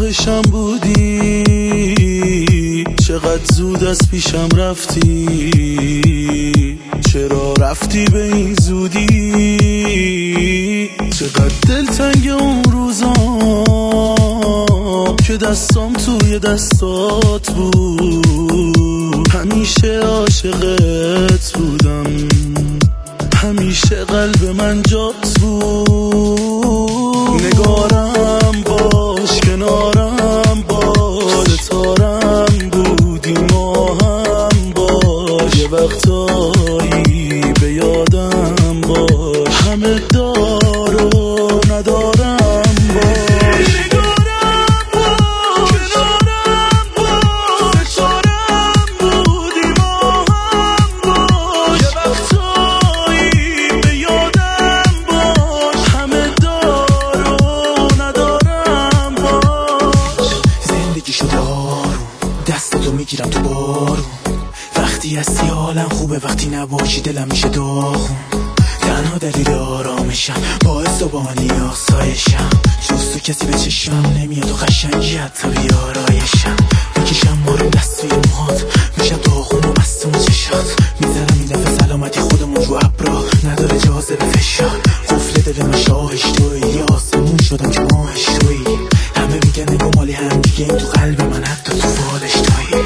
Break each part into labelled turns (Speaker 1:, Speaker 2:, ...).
Speaker 1: خوابشم بودی، چقدر زود از پیشم رفتی، چرا رفتی به این زودی؟ چقدر دلتنگ اون روزا که دستام توی دستات بود، همیشه عاشقت بودم، همیشه قلب من جات بود. نگارم باش، کنارم باش، ستارم بودی، ما هم باش، یه وقتایی به یادم باش، همه دار و ندارم باش. نگارم باش، کنارم باش، ستارم بودی، ما هم باش، یه وقتایی به یادم باش، همه دار و ندارم باش.
Speaker 2: زندگی شده آروم، دستتو میگیرم تو بارون، وقتی هستی حالم خوبه، وقتی نباشی دلم میشه داغون. تنها دلیل آرامشم باعث و بانی آسایشم، جز تو کسی به چشمم نمیاد و قشنگی حتی بیارایشم. میکشم بارون دست توی موهات، میشم داغون و مستون چشات، میزنم این دفعه سلامتی خودمون رو ابرا، نداره جاذبه فشار. قفل دل من شاهش توی، یه آسمون شدم که ماهش توی، همه میگن نگو مالی هم دیگه، این تو قلب من حتی تو فالش توی.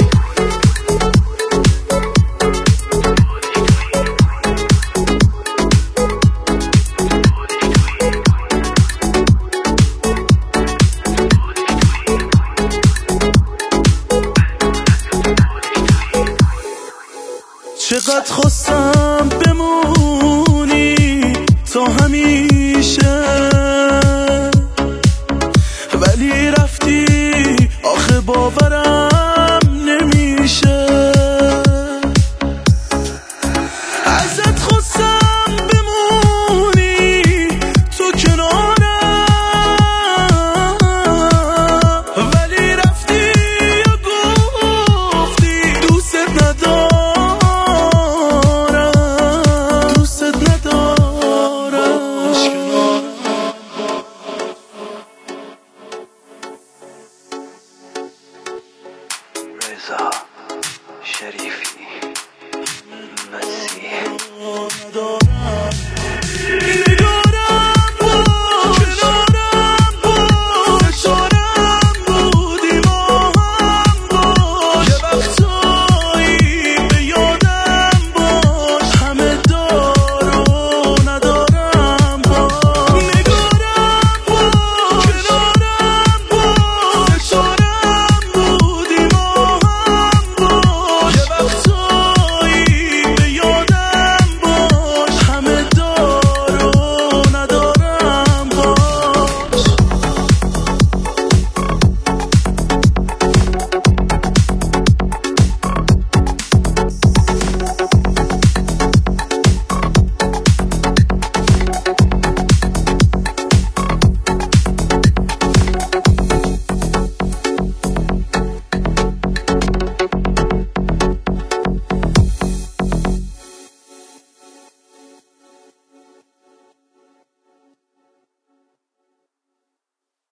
Speaker 1: چقدر خواستم بمونی تا همین